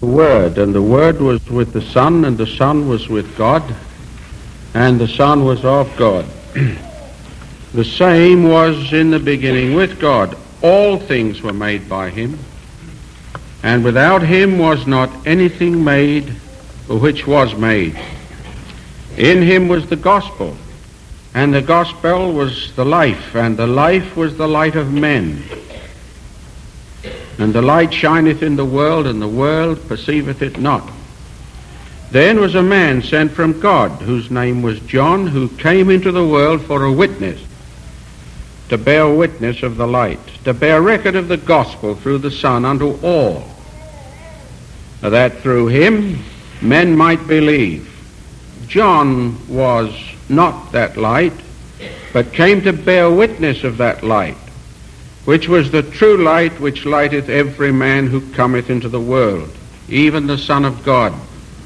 Word, and the Word was with the Son, and the Son was with God, and the Son was of God. The same was in the beginning with God. All things were made by him, and without him was not anything made which was made. In him was the gospel, and the gospel was the life, and the life was the light of men. And the light shineth in the world, and the world perceiveth it not. Then was a man sent from God, whose name was John, who came into the world for a witness, to bear witness of the light, to bear record of the gospel through the Son unto all, that through him men might believe. John was not that light, but came to bear witness of that light, which was the true light which lighteth every man who cometh into the world, even the Son of God.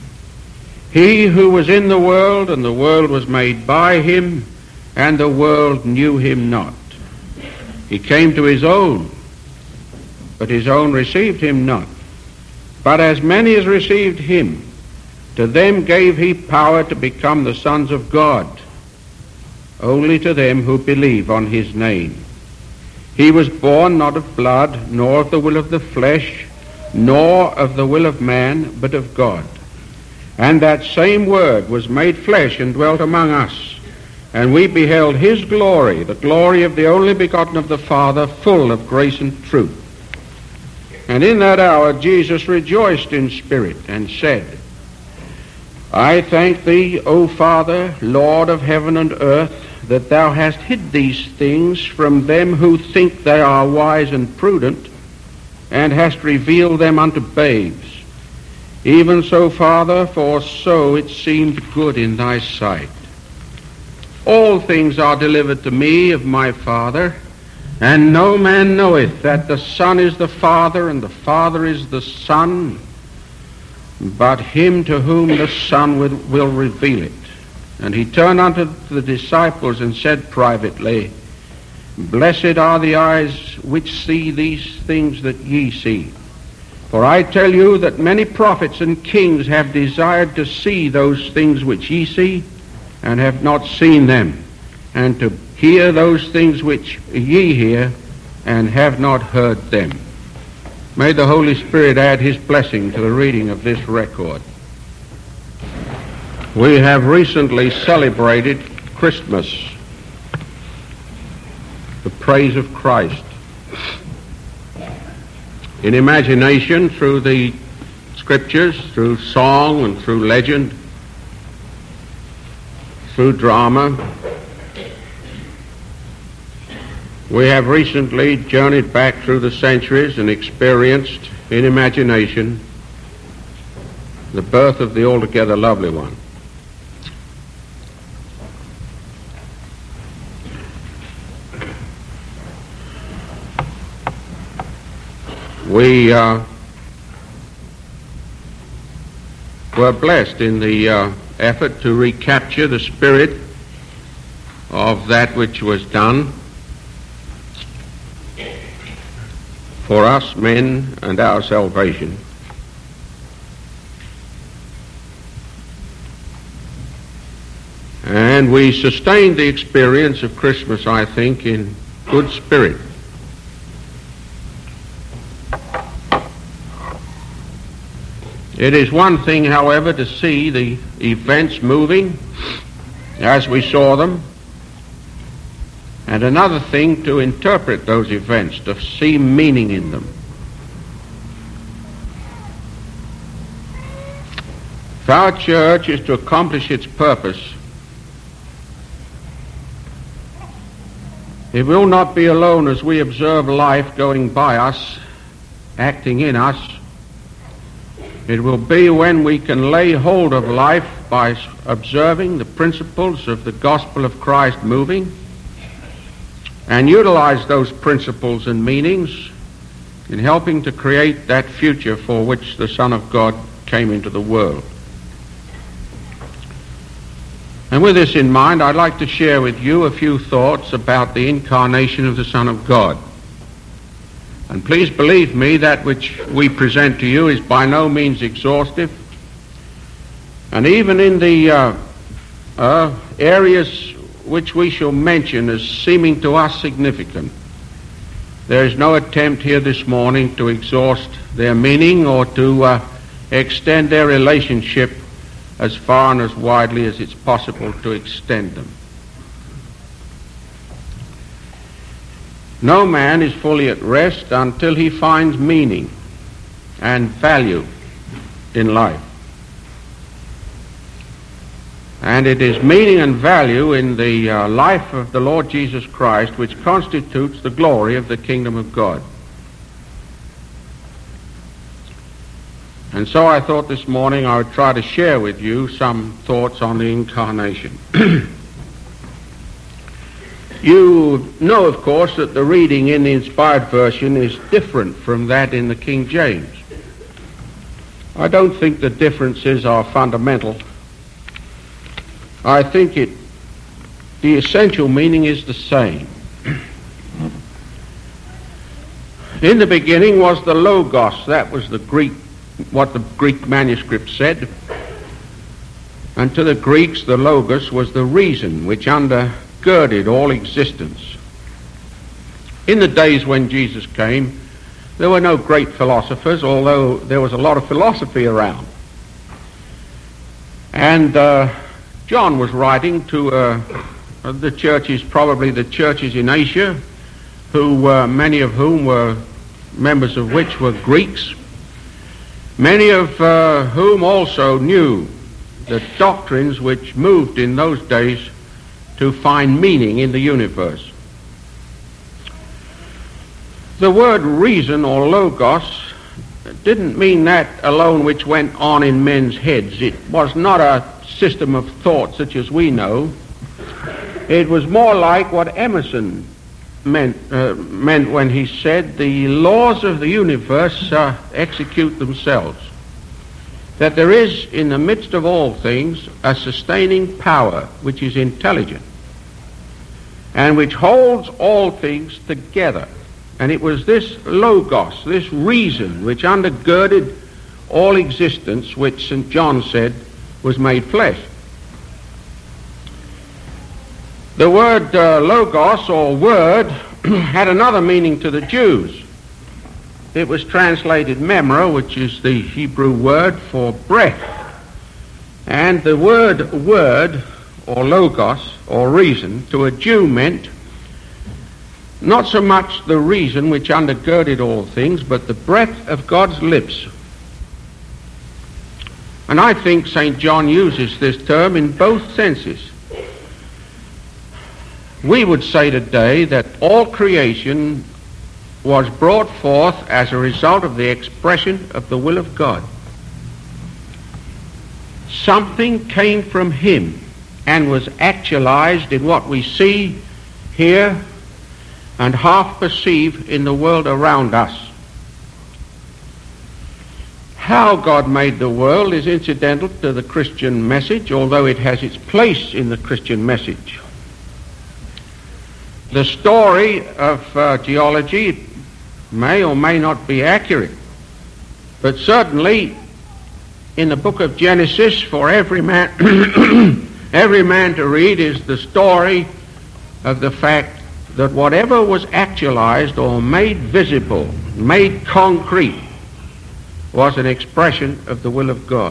He who was in the world, and the world was made by him, and the world knew him not. He came to his own, but his own received him not. But as many as received him, to them gave he power to become the sons of God, only to them who believe on his name. He was born not of blood, nor of the will of the flesh, nor of the will of man, but of God. And that same Word was made flesh and dwelt among us. And we beheld his glory, the glory of the only begotten of the Father, full of grace and truth. And in that hour Jesus rejoiced in spirit, and said, I thank thee, O Father, Lord of heaven and earth, that thou hast hid these things from them who think they are wise and prudent, and hast revealed them unto babes. Even so, Father, for so it seemed good in thy sight. All things are delivered to me of my Father, and no man knoweth that the Son is the Father, and the Father is the Son, but him to whom the Son will reveal it. And he turned unto the disciples and said privately, Blessed are the eyes which see these things that ye see. For I tell you that many prophets and kings have desired to see those things which ye see, and have not seen them, and to hear those things which ye hear, and have not heard them. May the Holy Spirit add his blessing to the reading of this record. We have recently celebrated Christmas, the praise of Christ. In imagination, through the scriptures, through song and through legend, through drama, we have recently journeyed back through the centuries and experienced in imagination the birth of the altogether lovely one. We were blessed in the effort to recapture the spirit of that which was done for us men and our salvation. And we sustained the experience of Christmas, I think, in good spirit. It is one thing, however, to see the events moving as we saw them, and another thing to interpret those events, to see meaning in them. If our church is to accomplish its purpose, it will not be alone as we observe life going by us, acting in us. It will be when we can lay hold of life by observing the principles of the gospel of Christ moving, and utilize those principles and meanings in helping to create that future for which the Son of God came into the world. And with this in mind, I'd like to share with you a few thoughts about the incarnation of the Son of God. And please believe me, that which we present to you is by no means exhaustive. And even in the areas which we shall mention as seeming to us significant, there is no attempt here this morning to exhaust their meaning or to extend their relationship as far and as widely as it's possible to extend them. No man is fully at rest until he finds meaning and value in life. And it is meaning and value in the life of the Lord Jesus Christ which constitutes the glory of the kingdom of God. And so I thought this morning I would try to share with you some thoughts on the incarnation. You know, of course, that the reading in the inspired version is different from that in the King James. I don't think the differences are fundamental. I think the essential meaning is the same. In the beginning was the Logos. That was what the Greek manuscript said. And to the Greeks, the Logos was the reason which undergirded all existence. In the days when Jesus came, there were no great philosophers, although there was a lot of philosophy around. And John was writing to the churches, probably the churches in Asia, many of whom were members of which were Greeks, many of whom also knew the doctrines which moved in those days to find meaning in the universe. The word reason or logos didn't mean that alone which went on in men's heads. It was not a system of thought such as we know. It was more like what Emerson meant when he said the laws of the universe execute themselves. That there is in the midst of all things a sustaining power which is intelligent and which holds all things together. And it was this logos, this reason, which undergirded all existence, which St. John said was made flesh. The word logos, or word, had another meaning to the Jews. It was translated memra, which is the Hebrew word for breath. And the word or logos, or reason, to a Jew meant not so much the reason which undergirded all things, but the breath of God's lips. And I think St. John uses this term in both senses. We would say today that all creation was brought forth as a result of the expression of the will of God. Something came from him and was actualized in what we see, hear, and half perceive in the world around us. How God made the world is incidental to the Christian message, although it has its place in the Christian message. The story of geology may or may not be accurate, but certainly in the book of Genesis, for every man to read is the story of the fact that whatever was actualized or made visible, made concrete, was an expression of the will of God.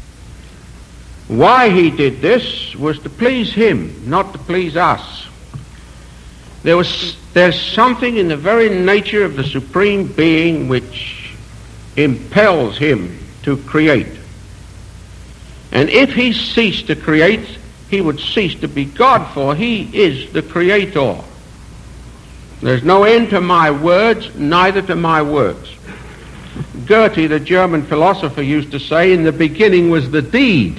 Why he did this was to please him, not to please us. There's something in the very nature of the Supreme Being which impels him to create. And if he ceased to create, he would cease to be God, for he is the Creator. There's no end to my words, neither to my works. Goethe, the German philosopher, used to say, in the beginning was the deed.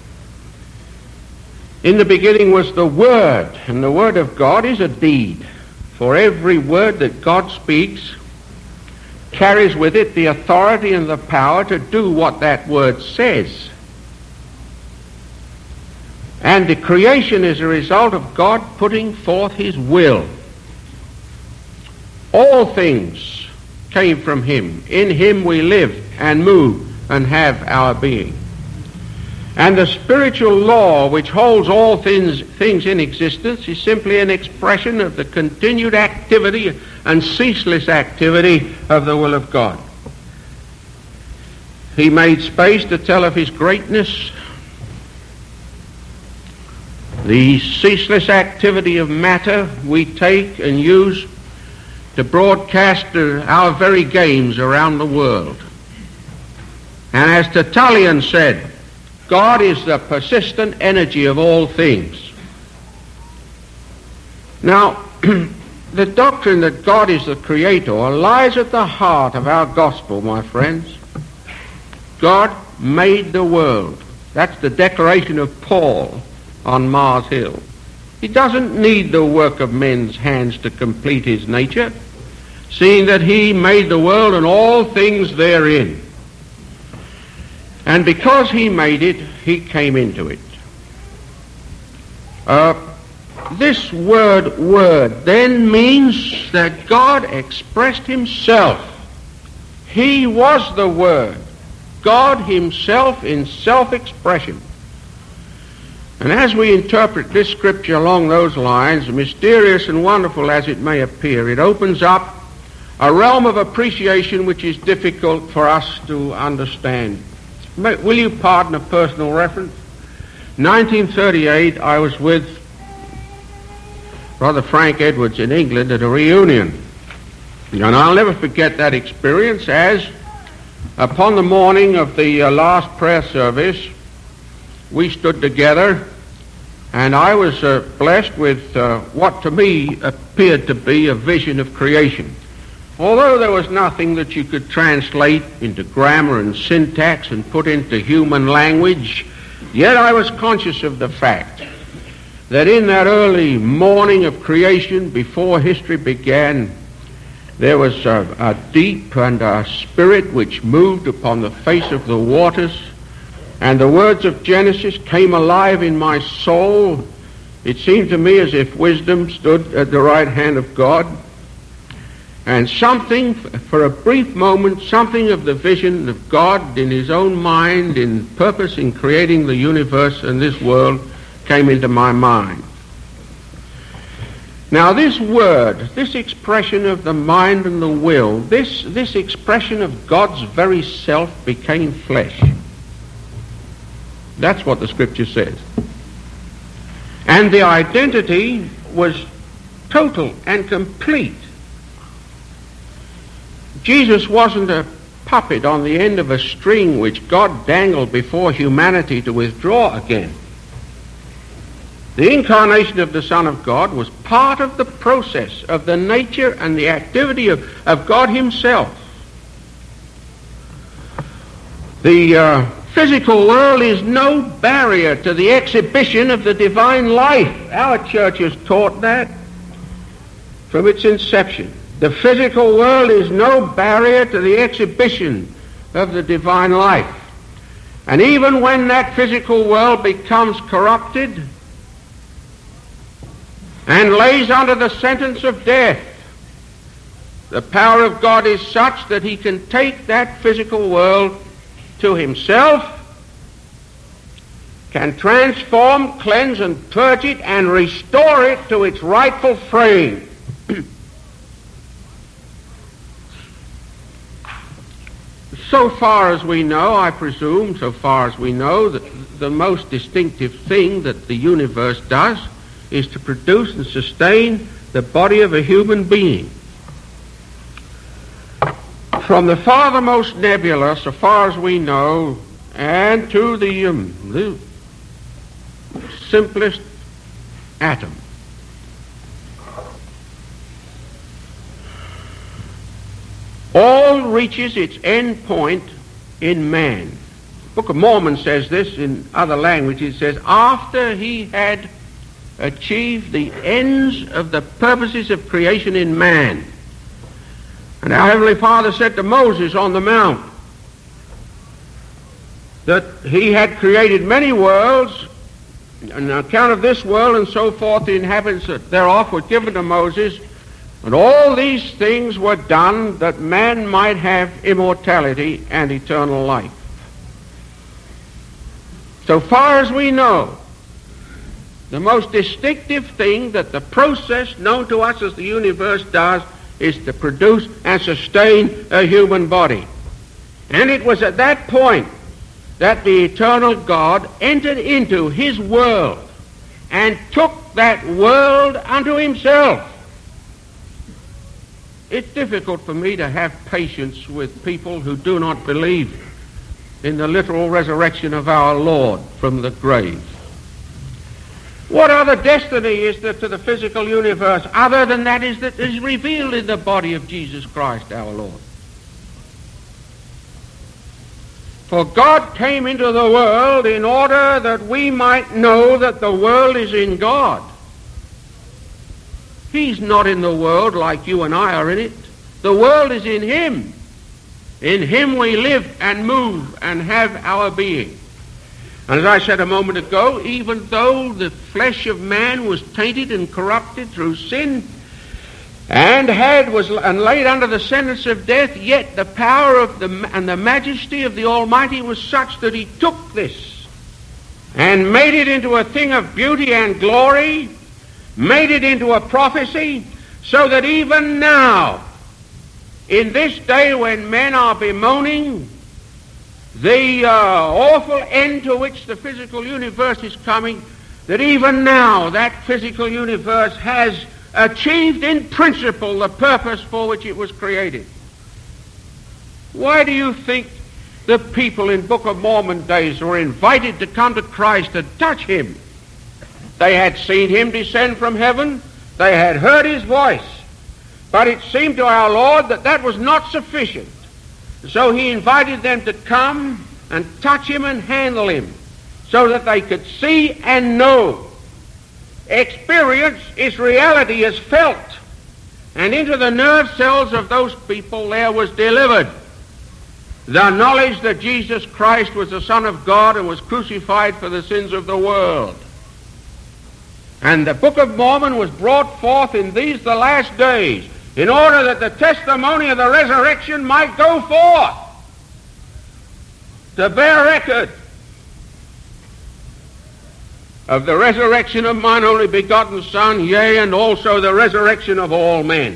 In the beginning was the Word, and the Word of God is a deed. For every word that God speaks carries with it the authority and the power to do what that word says. And the creation is a result of God putting forth his will. All things came from him. In him we live and move and have our being. And the spiritual law which holds all things in existence is simply an expression of the continued activity and ceaseless activity of the will of God. He made space to tell of his greatness. The ceaseless activity of matter we take and use to broadcast our very games around the world. And as Tertullian said, God is the persistent energy of all things. Now, the doctrine that God is the creator lies at the heart of our gospel, my friends. God made the world. That's the declaration of Paul on Mars Hill. He doesn't need the work of men's hands to complete his nature, seeing that he made the world and all things therein. And because he made it, he came into it. This word then means that God expressed himself. He was the Word. God himself in self-expression. And as we interpret this scripture along those lines, mysterious and wonderful as it may appear, it opens up a realm of appreciation which is difficult for us to understand. Will you pardon a personal reference? 1938, I was with Brother Frank Edwards in England at a reunion. And I'll never forget that experience as upon the morning of the last prayer service, we stood together, and I was blessed with what to me appeared to be a vision of creation. Although there was nothing that you could translate into grammar and syntax and put into human language, yet I was conscious of the fact that in that early morning of creation, before history began, there was a deep and a spirit which moved upon the face of the waters, and the words of Genesis came alive in my soul. It seemed to me as if wisdom stood at the right hand of God, and something, for a brief moment, something of the vision of God in his own mind, in purpose in creating the universe and this world, came into my mind. Now this word, this expression of the mind and the will, this expression of God's very self became flesh. That's what the scripture says. And the identity was total and complete. Jesus wasn't a puppet on the end of a string which God dangled before humanity to withdraw again. The incarnation of the Son of God was part of the process of the nature and the activity of God himself. The physical world is no barrier to the exhibition of the divine life. Our church has taught that from its inception. The physical world is no barrier to the exhibition of the divine life. And even when that physical world becomes corrupted and lays under the sentence of death, the power of God is such that he can take that physical world to himself, can transform, cleanse, and purge it, and restore it to its rightful frame. So far as we know, I presume, so far as we know, that the most distinctive thing that the universe does is to produce and sustain the body of a human being. From the farthermost nebula, so far as we know, and to the simplest atom. All reaches its end point in man. The Book of Mormon says this. In other languages it says, after he had achieved the ends of the purposes of creation in man. And our Heavenly Father said to Moses on the mount that he had created many worlds, and on account of this world and so forth, the inhabitants thereof were given to Moses And all these things were done that man might have immortality and eternal life. So far as we know, the most distinctive thing that the process known to us as the universe does is to produce and sustain a human body. And it was at that point that the eternal God entered into his world and took that world unto himself. It's difficult for me to have patience with people who do not believe in the literal resurrection of our Lord from the grave. What other destiny is there to the physical universe other than that is revealed in the body of Jesus Christ our Lord? For God came into the world in order that we might know that the world is in God. He's not in the world like you and I are in it. The world is in him. In him we live and move and have our being. And as I said a moment ago, even though the flesh of man was tainted and corrupted through sin and laid under the sentence of death, yet the power and the majesty of the Almighty was such that he took this and made it into a thing of beauty and glory, made it into a prophecy, so that even now, in this day when men are bemoaning the awful end to which the physical universe is coming, that even now that physical universe has achieved in principle the purpose for which it was created. Why do you think the people in Book of Mormon days were invited to come to Christ and touch him? They had seen him descend from heaven. They had heard his voice. But it seemed to our Lord that that was not sufficient. So he invited them to come and touch him and handle him so that they could see and know. Experience is reality, is felt. And into the nerve cells of those people there was delivered the knowledge that Jesus Christ was the Son of God and was crucified for the sins of the world. And the Book of Mormon was brought forth in these the last days in order that the testimony of the resurrection might go forth to bear record of the resurrection of mine only begotten Son, yea, and also the resurrection of all men.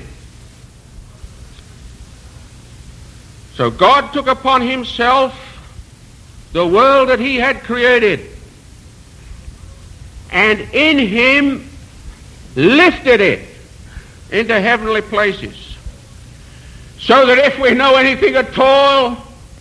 So God took upon himself the world that he had created, and in him lifted it into heavenly places, so that if we know anything at all,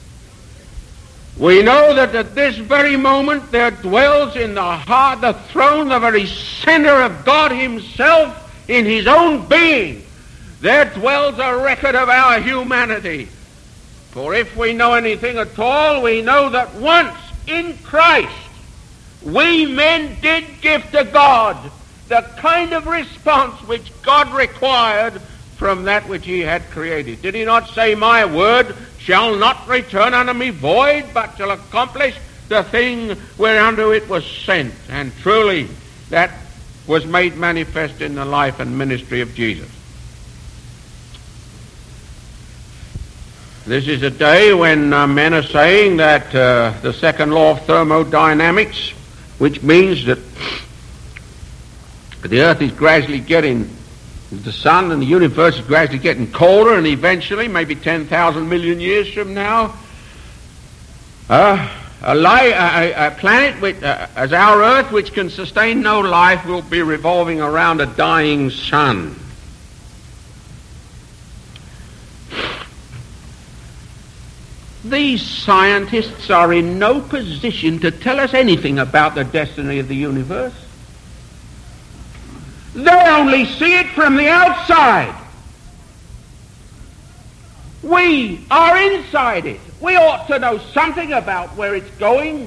we know that at this very moment there dwells in the heart, the throne, the very center of God himself in his own being, there dwells a record of our humanity. For if we know anything at all, we know that once in Christ we men did give to God the kind of response which God required from that which he had created. Did he not say, my word shall not return unto me void, but shall accomplish the thing whereunto it was sent? And truly that was made manifest in the life and ministry of Jesus. This is a day when men are saying that the second law of thermodynamics, which means that the earth is gradually getting, the sun and the universe is gradually getting colder, and eventually, maybe 10,000 million years from now, a planet which, as our earth, which can sustain no life, will be revolving around a dying sun. These scientists are in no position to tell us anything about the destiny of the universe. They only see it from the outside. We are inside it. We ought to know something about where it's going.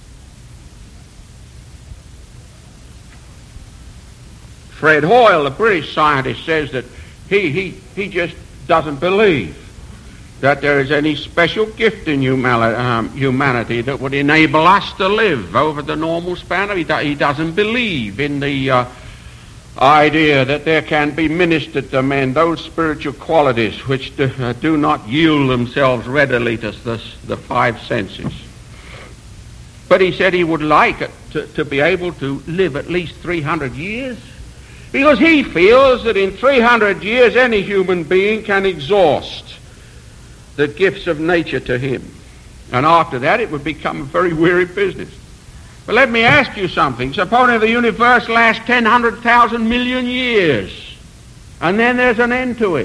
Fred Hoyle, the British scientist, says that he just doesn't believe that there is any special gift in humanity that would enable us to live over the normal span of it. He doesn't believe in the idea that there can be ministered to men those spiritual qualities which do not yield themselves readily to the five senses. But he said he would like it to be able to live at least 300 years, because he feels that in 300 years any human being can exhaust the gifts of nature to him. And after that it would become a very weary business. But let me ask you something. Supposing the universe lasts 100,000 million years, and then there's an end to it.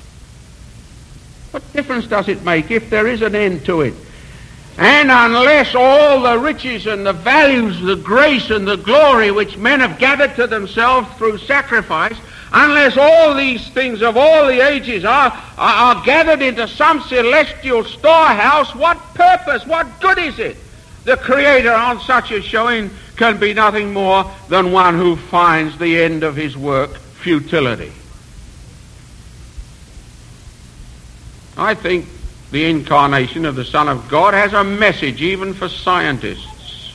What difference does it make if there is an end to it? And unless all the riches and the values, the grace and the glory which men have gathered to themselves through sacrifice, unless all these things of all the ages are gathered into some celestial storehouse, what purpose, what good is it? The Creator on such a showing can be nothing more than one who finds the end of his work futility. I think the incarnation of the Son of God has a message even for scientists.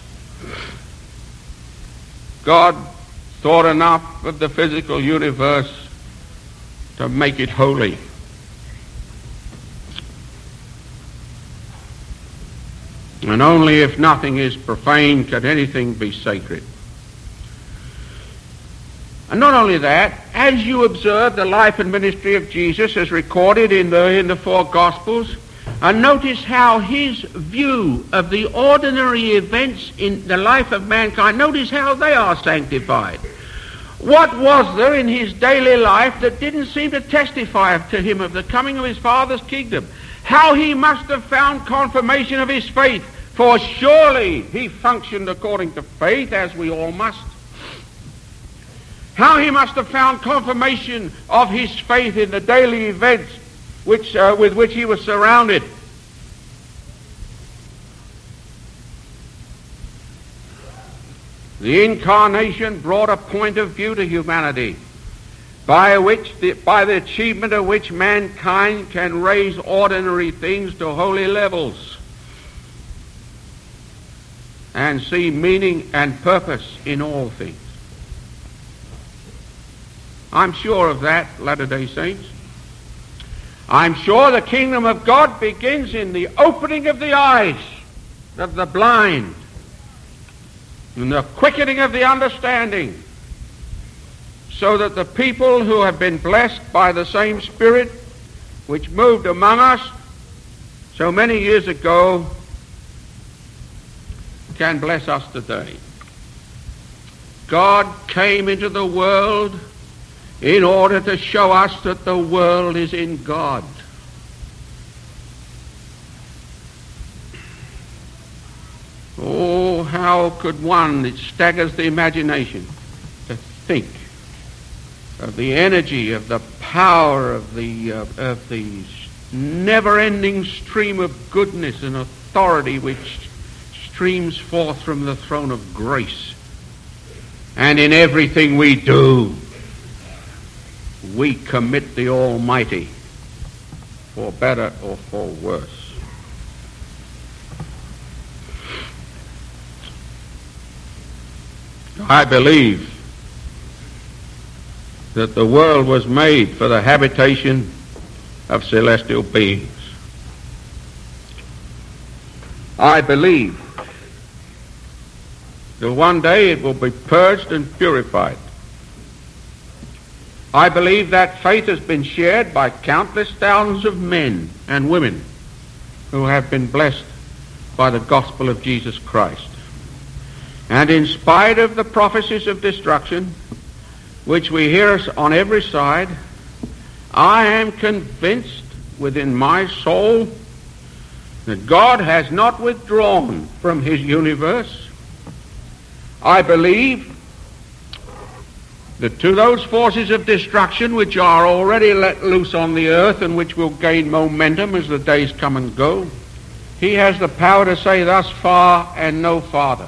God thought enough of the physical universe to make it holy. And only if nothing is profane can anything be sacred. And not only that, as you observe the life and ministry of Jesus as recorded in the four Gospels, and notice how his view of the ordinary events in the life of mankind, notice how they are sanctified. What was there in his daily life that didn't seem to testify to him of the coming of his Father's kingdom? How he must have found confirmation of his faith, for surely he functioned according to faith, as we all must. How he must have found confirmation of his faith in the daily events with which he was surrounded. The incarnation brought a point of view to humanity by the achievement of which mankind can raise ordinary things to holy levels and see meaning and purpose in all things. I'm sure of that, Latter-day Saints. I'm sure the kingdom of God begins in the opening of the eyes of the blind and the quickening of the understanding, so that the people who have been blessed by the same Spirit which moved among us so many years ago can bless us today. God came into the world in order to show us that the world is in God. Oh, how could one, it staggers the imagination to think of the energy, of the power, of the never-ending stream of goodness and authority which streams forth from the throne of grace. And in everything we do, we commit the Almighty, for better or for worse. I believe that the world was made for the habitation of celestial beings. I believe that one day it will be purged and purified. I believe that faith has been shared by countless thousands of men and women who have been blessed by the gospel of Jesus Christ. And in spite of the prophecies of destruction, which we hear on every side, I am convinced within my soul that God has not withdrawn from his universe. I believe that to those forces of destruction which are already let loose on the earth and which will gain momentum as the days come and go, he has the power to say thus far and no farther.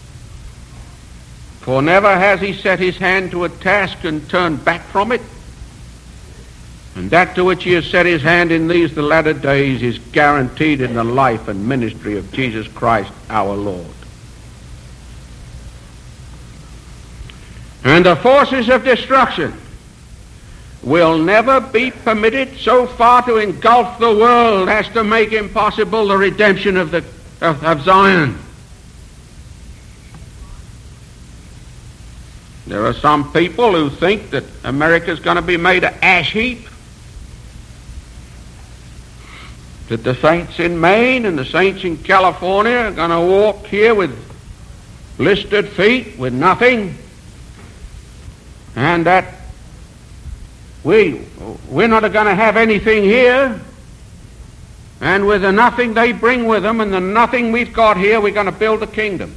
For never has he set his hand to a task and turned back from it. And that to which he has set his hand in these the latter days is guaranteed in the life and ministry of Jesus Christ our Lord. And the forces of destruction will never be permitted so far to engulf the world as to make impossible the redemption of Zion. There are some people who think that America's going to be made an ash heap, that the saints in Maine and the saints in California are going to walk here with blistered feet, with nothing, and that we're not going to have anything here, and with the nothing they bring with them and the nothing we've got here, we're going to build a kingdom.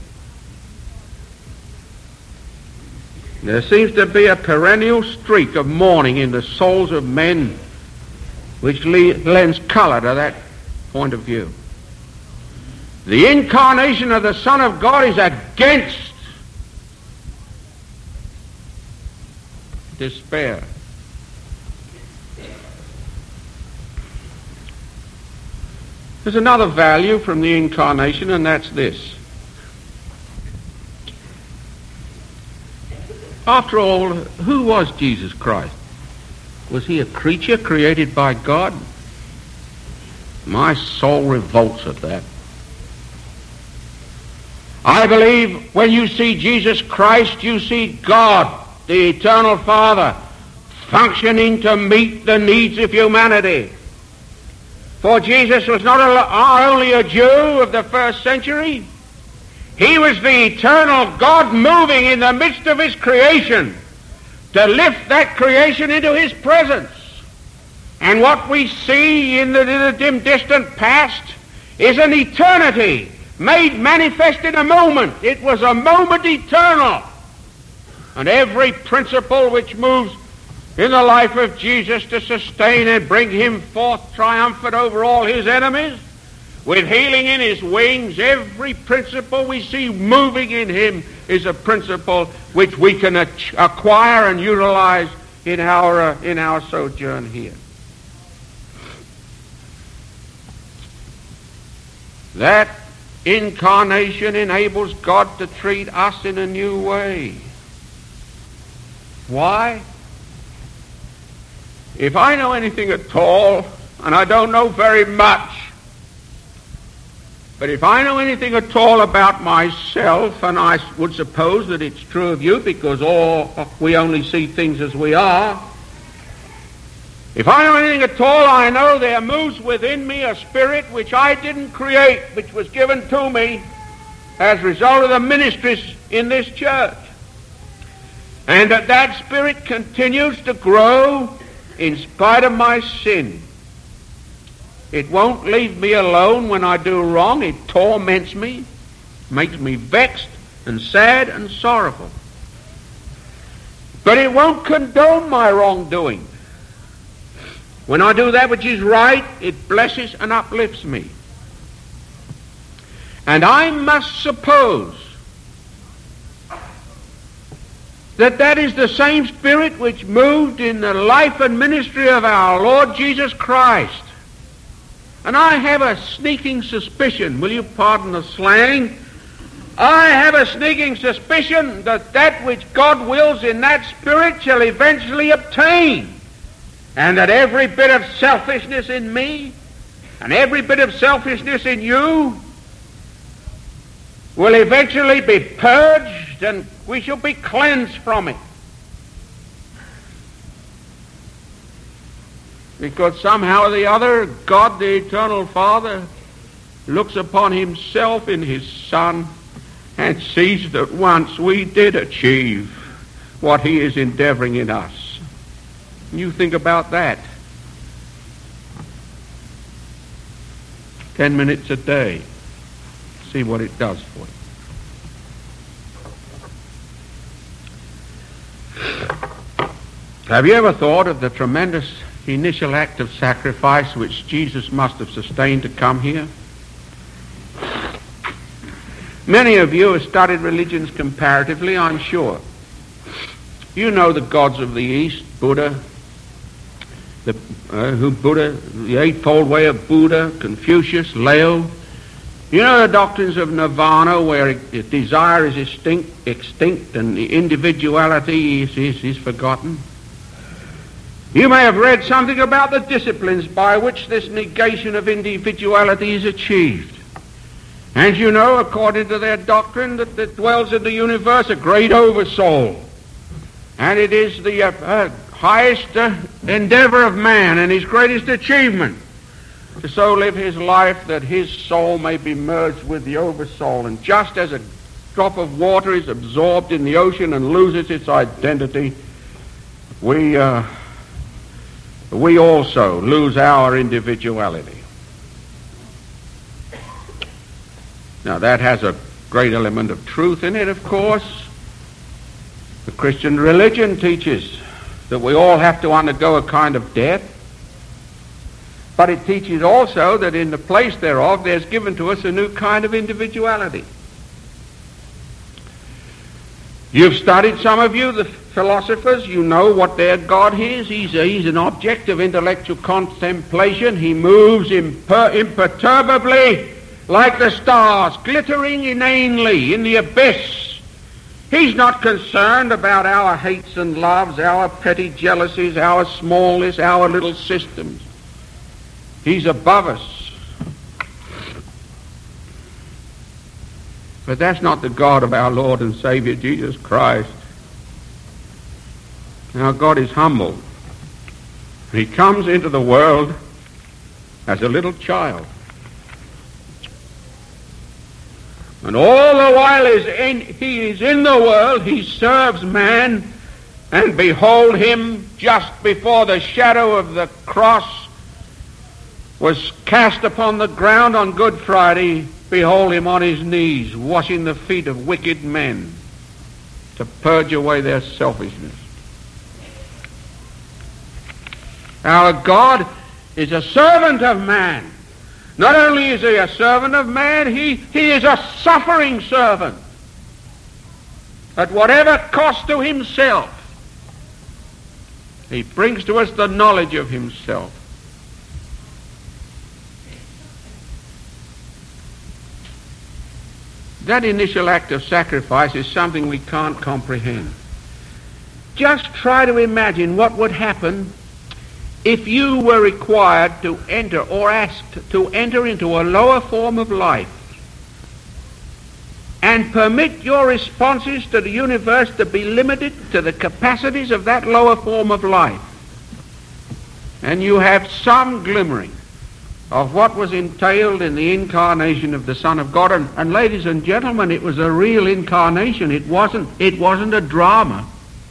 There seems to be a perennial streak of mourning in the souls of men which lends color to that point of view. The incarnation of the Son of God is against despair. There's another value from the incarnation, and that's this. After all, who was Jesus Christ? Was he a creature created by God? My soul revolts at that. I believe when you see Jesus Christ, you see God, the eternal Father, functioning to meet the needs of humanity. For Jesus was not only a Jew of the first century, he was the eternal God moving in the midst of his creation to lift that creation into his presence. And what we see in the dim, distant past is an eternity made manifest in a moment. It was a moment eternal. And every principle which moves in the life of Jesus to sustain and bring him forth triumphant over all his enemies, with healing in his wings, every principle we see moving in him is a principle which we can acquire and utilize in our sojourn here. That incarnation enables God to treat us in a new way. Why? If I know anything at all, and I don't know very much, but if I know anything at all about myself, and I would suppose that it's true of you because we only see things as we are, if I know anything at all, I know there moves within me a spirit which I didn't create, which was given to me as a result of the ministries in this church. And that spirit continues to grow in spite of my sin. It won't leave me alone when I do wrong. It torments me, makes me vexed and sad and sorrowful. But it won't condone my wrongdoing. When I do that which is right, it blesses and uplifts me. And I must suppose that is the same spirit which moved in the life and ministry of our Lord Jesus Christ. And I have a sneaking suspicion, will you pardon the slang? I have a sneaking suspicion that which God wills in that spirit shall eventually obtain. And that every bit of selfishness in me and every bit of selfishness in you will eventually be purged and we shall be cleansed from it. Because somehow or the other, God the Eternal Father looks upon himself in his Son and sees that once we did achieve what he is endeavoring in us. You think about that. 10 minutes a day. See what it does for you. Have you ever thought of the tremendous initial act of sacrifice which Jesus must have sustained to come here? Many of you have studied religions comparatively, I'm sure. You know the gods of the East, Buddha, the Eightfold Way of Buddha, Confucius, Lao, You know the doctrines of nirvana, where desire is extinct and the individuality is forgotten? You may have read something about the disciplines by which this negation of individuality is achieved. And you know, according to their doctrine, that there dwells in the universe a great oversoul. And it is the highest endeavor of man and his greatest achievement to so live his life that his soul may be merged with the oversoul. And just as a drop of water is absorbed in the ocean and loses its identity, we also lose our individuality. Now that has a great element of truth in it, of course. The Christian religion teaches that we all have to undergo a kind of death. But it teaches also that in the place thereof there's given to us a new kind of individuality. You've studied, some of you, the philosophers. You know what their God is. He's an object of intellectual contemplation. He moves imperturbably like the stars, glittering inanely in the abyss. He's not concerned about our hates and loves, our petty jealousies, our smallness, our little systems. He's above us. But that's not the God of our Lord and Savior Jesus Christ. Our God is humble. He comes into the world as a little child. And all the while he is in the world, he serves man. And behold him, just before the shadow of the cross was cast upon the ground on Good Friday, behold him on his knees, washing the feet of wicked men to purge away their selfishness. Our God is a servant of man. Not only is he a servant of man, he is a suffering servant. At whatever cost to himself, he brings to us the knowledge of himself. That initial act of sacrifice is something we can't comprehend. Just try to imagine what would happen if you were required to enter or asked to enter into a lower form of life and permit your responses to the universe to be limited to the capacities of that lower form of life. And you have some glimmering of what was entailed in the incarnation of the Son of God. And ladies and gentlemen, it was a real incarnation. It wasn't a drama.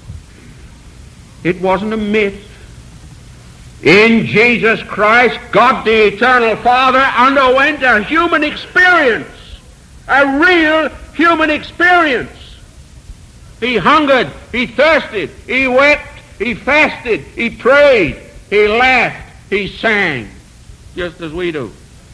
It wasn't a myth. In Jesus Christ, God the Eternal Father underwent a human experience, a real human experience. He hungered, he thirsted, he wept, he fasted, he prayed, he laughed, he sang, just as we do.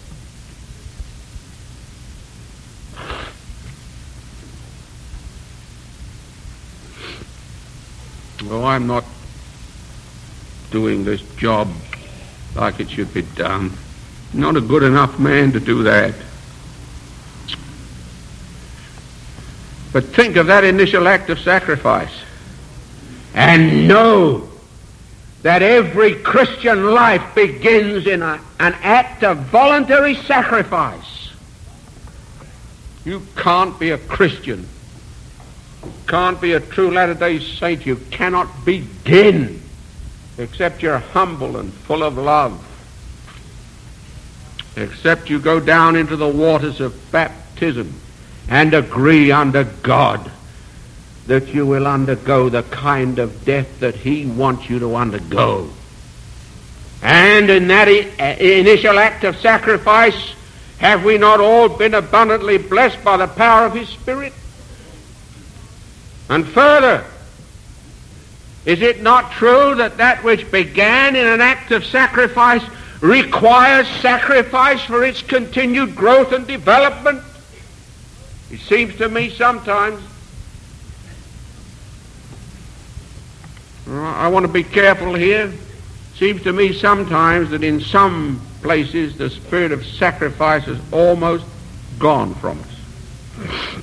Oh, I'm not doing this job like it should be done. Not a good enough man to do that. But think of that initial act of sacrifice and know that every Christian life begins in an act of voluntary sacrifice. You can't be a Christian, can't be a true Latter-day Saint, you cannot begin except you're humble and full of love, except you go down into the waters of baptism and agree under God that you will undergo the kind of death that he wants you to undergo. And in that initial act of sacrifice, have we not all been abundantly blessed by the power of his Spirit? And further, is it not true that that which began in an act of sacrifice requires sacrifice for its continued growth and development? It seems to me sometimes, I want to be careful here, it seems to me sometimes that in some places the spirit of sacrifice has almost gone from us.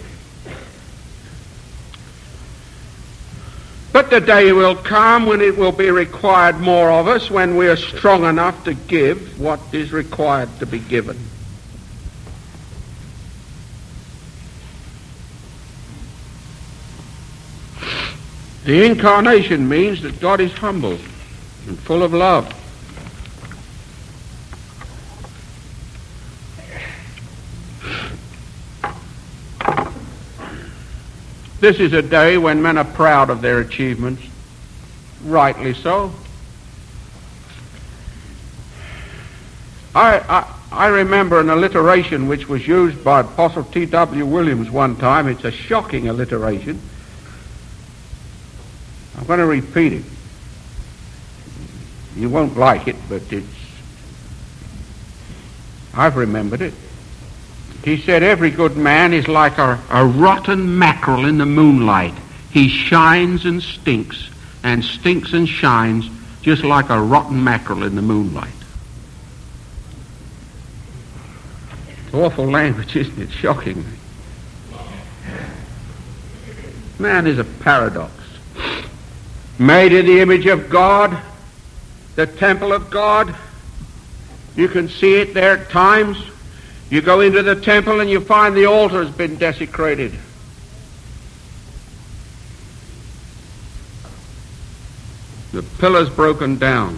But the day will come when it will be required more of us, when we are strong enough to give what is required to be given. The incarnation means that God is humble and full of love. This is a day when men are proud of their achievements, rightly so. I remember an alliteration which was used by Apostle T.W. Williams one time. It's a shocking alliteration. I'm going to repeat it. You won't like it, but I've remembered it. He said, every good man is like a rotten mackerel in the moonlight. He shines and stinks and shines just like a rotten mackerel in the moonlight. It's awful language, isn't it? Shocking. Man is a paradox. Made in the image of God, the temple of God. You can see it there at times. You go into the temple and you find the altar has been desecrated. The pillars broken down.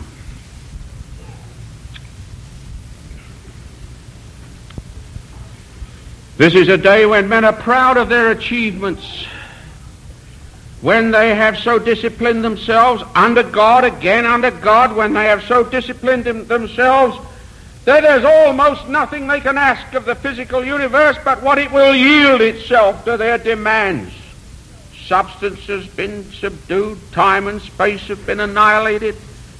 This is a day when men are proud of their achievements, when they have so disciplined themselves under God, when they have so disciplined themselves that there's almost nothing they can ask of the physical universe but what it will yield itself to their demands. Substance has been subdued, time and space have been annihilated.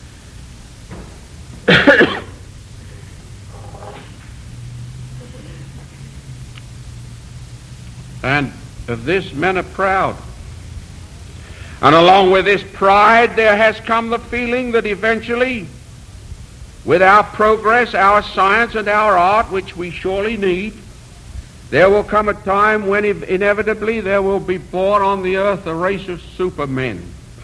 And of this men are proud. And along with this pride there has come the feeling that eventually, with our progress, our science and our art, which we surely need, there will come a time when inevitably there will be born on the earth a race of supermen.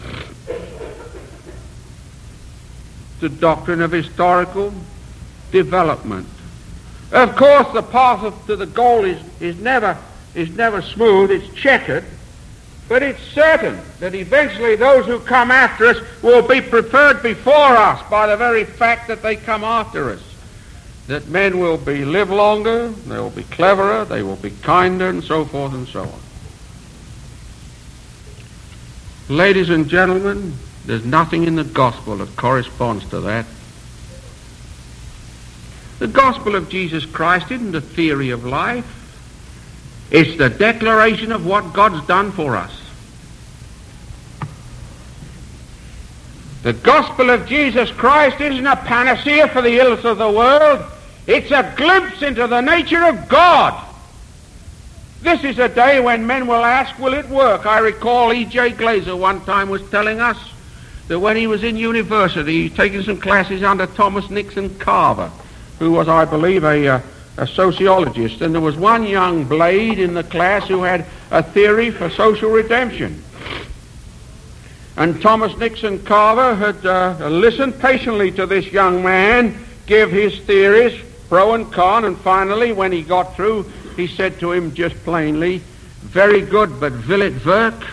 The doctrine of historical development. Of course, the path to the goal is never smooth, it's checkered, but it's certain that eventually those who come after us will be preferred before us by the very fact that they come after us. That men will live longer, they will be cleverer, they will be kinder, and so forth and so on. Ladies and gentlemen, there's nothing in the gospel that corresponds to that. The gospel of Jesus Christ isn't a theory of life. It's the declaration of what God's done for us. The gospel of Jesus Christ isn't a panacea for the ills of the world. It's a glimpse into the nature of God. This is a day when men will ask, will it work? I recall E.J. Glazer one time was telling us that when he was in university, he'd taken some classes under Thomas Nixon Carver, who was, I believe, a sociologist, and there was one young blade in the class who had a theory for social redemption. And Thomas Nixon Carver had listened patiently to this young man give his theories, pro and con, and finally, when he got through, he said to him just plainly, "Very good, but will it work?"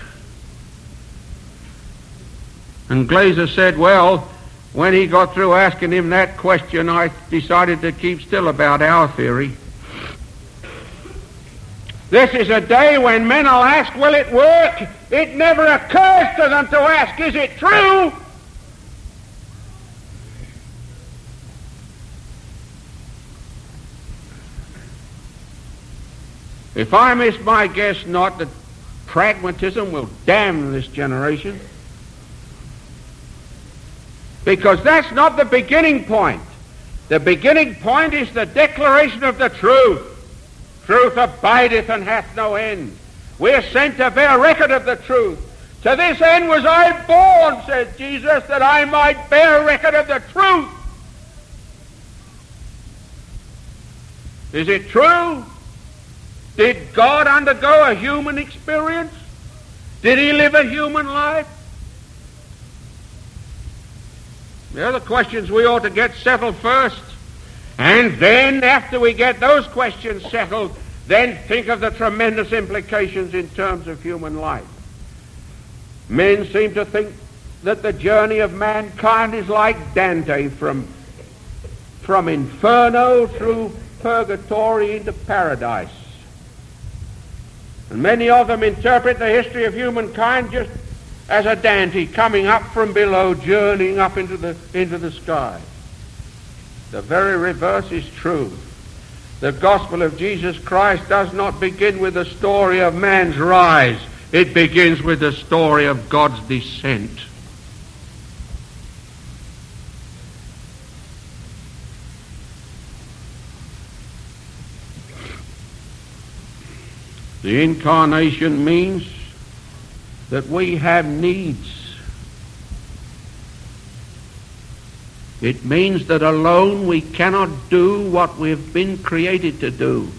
And Glazer said, well, when he got through asking him that question, I decided to keep still about our theory. This is a day when men will ask, will it work? It never occurs to them to ask, is it true? If I miss my guess not, that pragmatism will damn this generation. Because that's not the beginning point. The beginning point is the declaration of the truth. Truth abideth and hath no end. We are sent to bear record of the truth. To this end was I born, said Jesus, that I might bear record of the truth. Is it true? Did God undergo a human experience? Did he live a human life? They're the questions we ought to get settled first. And then, after we get those questions settled, then think of the tremendous implications in terms of human life. Men seem to think that the journey of mankind is like Dante, from Inferno through purgatory into paradise. And many of them interpret the history of humankind just as a Dante coming up from below, journeying up into the sky. The very reverse is true. The gospel of Jesus Christ does not begin with the story of man's rise. It begins with the story of God's descent. The incarnation means that we have needs. It means that alone we cannot do what we've been created to do.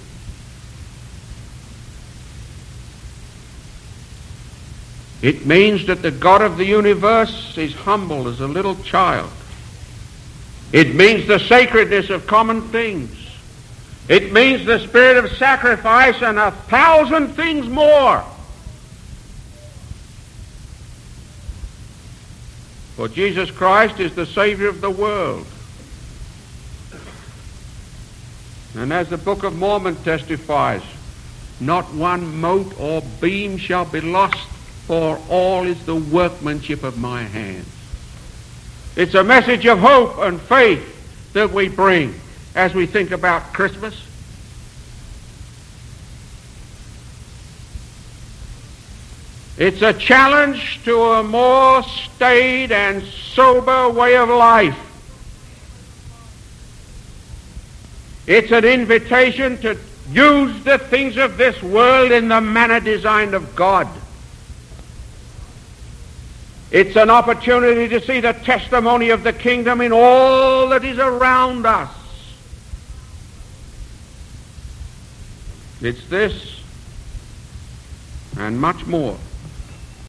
It means that the God of the universe is humble as a little child. It means the sacredness of common things. It means the spirit of sacrifice and 1,000 things more. For Jesus Christ is the Savior of the world. And as the Book of Mormon testifies, not one mote or beam shall be lost, for all is the workmanship of my hands. It's a message of hope and faith that we bring as we think about Christmas. It's a challenge to a more staid and sober way of life. It's an invitation to use the things of this world in the manner designed of God. It's an opportunity to see the testimony of the kingdom in all that is around us. It's this and much more